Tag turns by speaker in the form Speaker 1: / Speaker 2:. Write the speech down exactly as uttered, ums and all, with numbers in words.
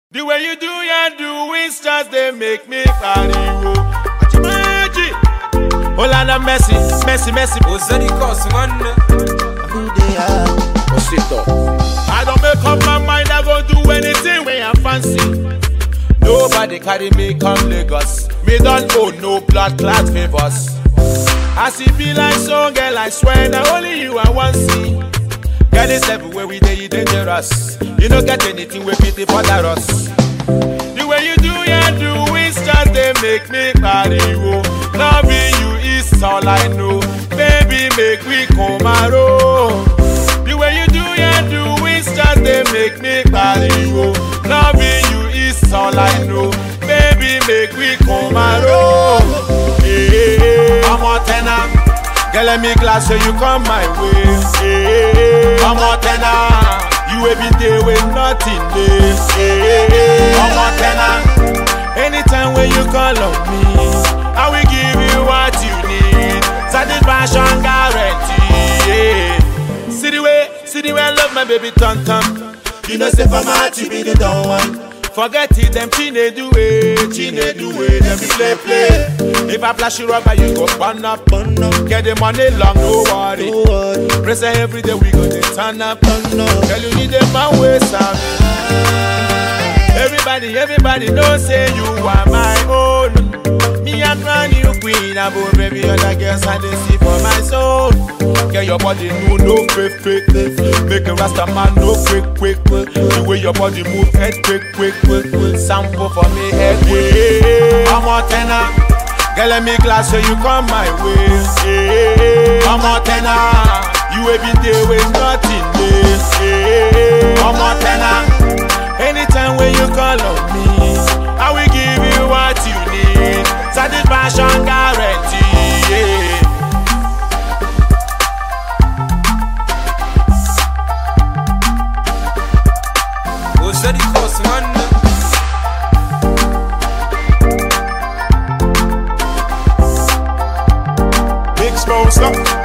Speaker 1: The way you do your doing just they make me pariwo. Achimaji. Olana Messi, Messi, Messi.
Speaker 2: Ozani cause man.
Speaker 3: Who they are?
Speaker 1: Osito. I don't make up my mind, I go do anything when I fancy. Nobody carry me come Lagos. Me don't own no blood clot favors. As it be like so, girl, I swear now only you I want see. Girl, it's everywhere we dey dangerous. You don't get anything with pity for us. The way you do your doings just they make me pariwo. Loving you is all I know. Baby, make we come around. The way you do your doings just they make me pariwo. Loving you is all I know. Baby, make we come around. Hey, hey, hey. I'm a tenor. Girl, let me glass so you come my way. Hey, hey. I'm a tenor. You every day with nothing there. Hey, hey, hey. I'm a tenor. Anytime when you call on me, I will give you what you need. Satisfaction guarantee. Yeah. See the way, see the way I love my baby Tom Tom.
Speaker 3: You know, say for my heart, you be the dumb one.
Speaker 1: Forget it, them chine do it, chine do it, them be play play. If I flash you rubber, you go burn up, burn up. Get the money long, no worry.
Speaker 3: No worry.
Speaker 1: Press it every day, we go to turn up, turn up. Girl, you need them my way, Sammy. Everybody, everybody know say you are my own. Me a crown you queen above every other girls I they see for my soul. Get your body move no quick quick. Make a rasta man no quick quick quick. The way your body move head quick quick quick quick. Sample for me head quick. I'm a tenor. Girl let me glass so you come my way. I'm a tenor. You every day with nothing there. I'm a tenor. Anytime when you call on me, I will give you what you need. Satisfaction guarantee. Yeah.
Speaker 2: Ozani cause man.
Speaker 1: Big Smoke, stop.